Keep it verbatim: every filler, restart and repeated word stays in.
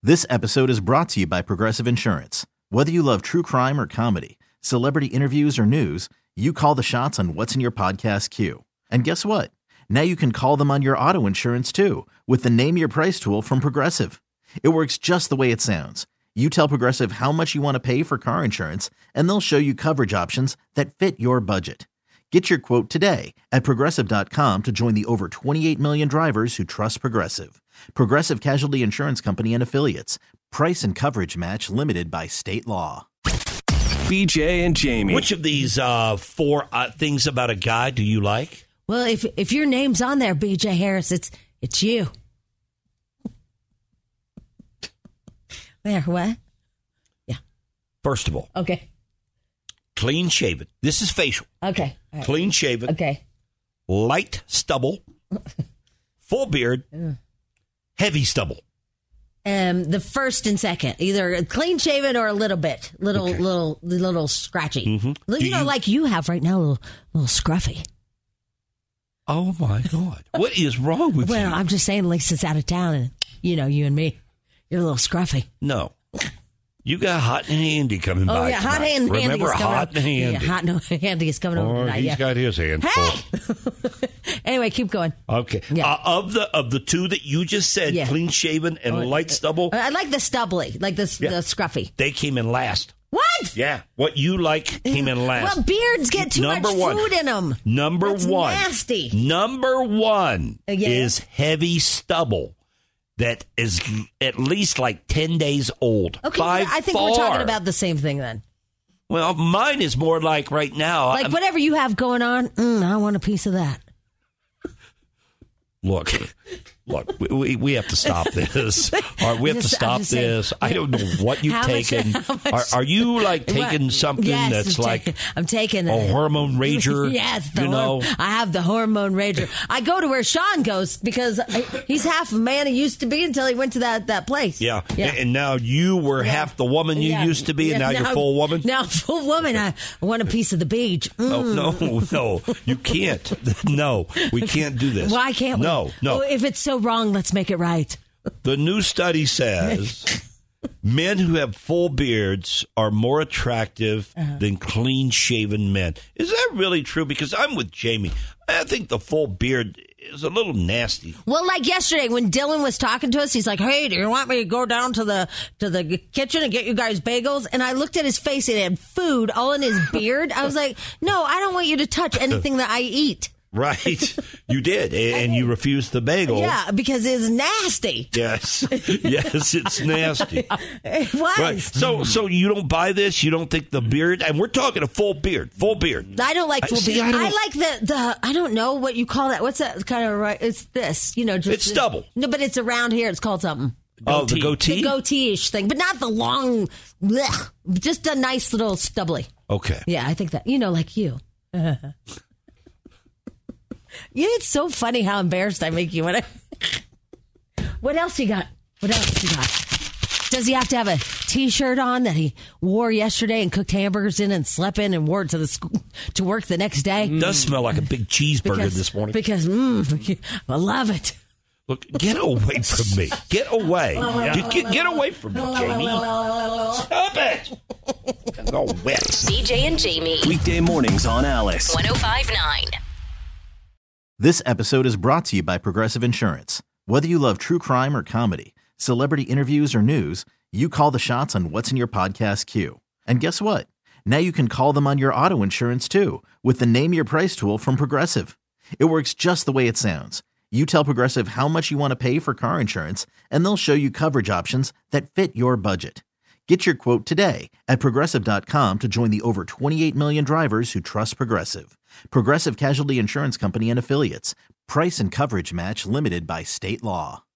This episode is brought to you by Progressive Insurance. Whether you love true crime or comedy, celebrity interviews or news, you call the shots on what's in your podcast queue. And guess what? Now you can call them on your auto insurance too with the Name Your Price tool from Progressive. It works just the way it sounds. You tell Progressive how much you want to pay for car insurance, and they'll show you coverage options that fit your budget. Get your quote today at Progressive dot com to join the over twenty-eight million drivers who trust Progressive. Progressive Casualty Insurance Company and Affiliates. Price and coverage match limited by state law. B J and Jamie. Which of these uh, four uh, things about a guy do you like? Well, if if your name's on there, B J Harris, it's it's you. There, what? Yeah. First of all, Okay. clean shaven. This is facial. Okay. All right. Clean shaven. Okay. Light stubble. Full beard. Heavy stubble. Um, the first and second, either clean shaven or a little bit, little, Okay. little, little scratchy. Mm-hmm. You Do know, you- like you have right now, a little, little scruffy. Oh, my God. What is wrong with Well, you? I'm just saying, Lisa's out of town, and you know, you and me, you're a little scruffy. No. You got Hot and Handy coming Oh by yeah, hot tonight. hand, handy Remember is coming Hot up. and Handy? Yeah, hot and handy is coming over Oh, tonight. he's Yeah. got his hands Hey. full. Anyway, keep going. Okay. Yeah. Uh, of the of the two that you just said, Yeah. clean shaven and Oh, light stubble, I like the stubbly, like the Yeah. the scruffy. they came in last. What? Yeah. What you like came in last. Well, beards get too Number much one. food in them. Number That's one. nasty. Number one Uh, yeah. is heavy stubble that is at least like ten days old. Okay, By I think far. we're talking about the same thing then. Well, mine is more like right now. Like I'm- whatever you have going on, mm, I want a piece of that. Look, look, we, we, we have to stop this. All right, we have Just- to I'm stop just saying, this. I don't know what you've How much- taken. how much- are, are you like taking What? something Yes, that's I'm like taking, I'm taking a hormone rager? Yes, the you know. horm- I have the hormone rager. I go to where Sean goes because I, he's half a man he used to be until he went to that, that place. Yeah. yeah. and now you were Yeah. half the woman you Yeah. used to be, and Yeah, now, you're full woman. Now full woman. I want a piece of the beach. Mm. Oh, no, no, you can't. No, we can't do this. Why can't we? No, no. Oh, if it's so wrong, let's make it right. The new study says men who have full beards are more attractive Uh-huh. than clean-shaven men. Is that really true? Because I'm with Jamie. I think the full beard is a little nasty. Well, like yesterday when Dylan was talking to us, he's like, "Hey, do you want me to go down to the to the kitchen and get you guys bagels?" And I looked at his face and it had food all in his beard. I was like, "No, I don't want you to touch anything that I eat." Right. You did. And you refused the bagel. Yeah, because it's nasty. Yes. Yes, it's nasty. It was. Right. So so you don't buy this? You don't think the beard, and we're talking a full beard, full beard. I don't like I- full see, beard. I I, don't- like the, the, I don't know what you call that. What's that kind of, right? It's this, you know. Just, It's stubble. No, but it's around here. It's called something. Oh, the goatee? The goatee-ish thing, but not the long, blech, just a nice little stubbly. Okay. Yeah, I think that, you know, like you. Yeah, it's so funny how embarrassed I make you when I. What else you got? What else you got? Does he have to have a T-shirt on that he wore yesterday and cooked hamburgers in and slept in and wore it to the school to work the next day? It does smell like a big cheeseburger this morning. Because mm, I love it. Look, get away from me. Get away. Get, get, get away from me, Jamie. Stop it. Go wet. B J and Jamie. Weekday mornings on Alice. one oh five point nine. This episode is brought to you by Progressive Insurance. Whether you love true crime or comedy, celebrity interviews or news, you call the shots on what's in your podcast queue. And guess what? Now you can call them on your auto insurance too with the Name Your Price tool from Progressive. It works just the way it sounds. You tell Progressive how much you want to pay for car insurance, and they'll show you coverage options that fit your budget. Get your quote today at Progressive dot com to join the over twenty-eight million drivers who trust Progressive. Progressive Casualty Insurance Company and Affiliates. Price and coverage match limited by state law.